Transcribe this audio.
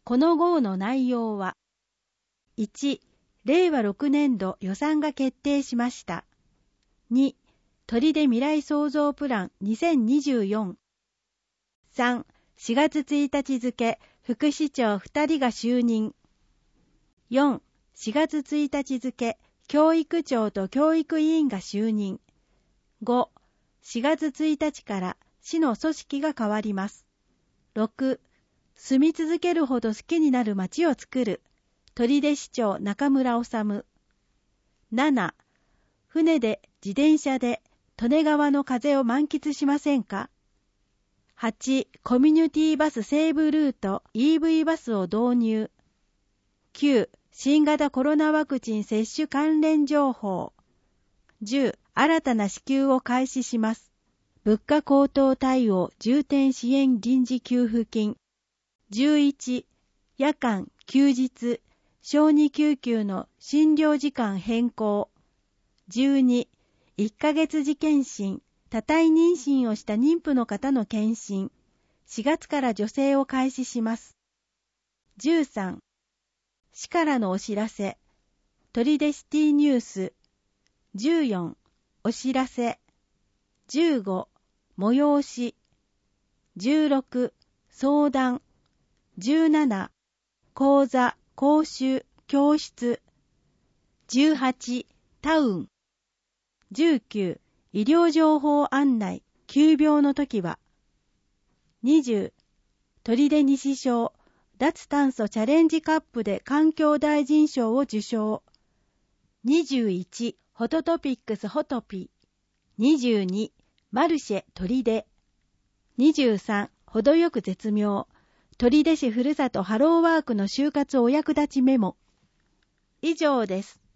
この号の内容は、1、令和6年度予算が決定しました。2、砦未来創造プラン2024。3、4月1日付、副市長2人が就任。4、4月1日付、教育長と教育委員が就任。5、4月1日から市の組織が変わります。6、住み続けるほど好きになる街を作る。取手市長中村治。7、船で自転車で利根川の風を満喫しませんか。8、コミュニティバス西部ルート EV バスを導入。9、新型コロナワクチン接種関連情報。10、新たな支給を開始します。物価高騰対応重点支援臨時給付金。11、夜間、休日、小児救急の診療時間変更。12、1ヶ月時検診、多胎妊娠をした妊婦の方の検診。4月から助成を開始します。13、市からのお知らせ。取手シティニュース。14、お知らせ。15、催し。16、相談。17、講座、講習、教室。18、タウン。19、医療情報案内、急病の時は。20、取手西小、脱炭素チャレンジカップで環境大臣賞を受賞。21、ホトトピックスホトピ。22、マルシェ取手。23、程よく絶妙。取手市ふるさとハローワークの就活お役立ちメモ。以上です。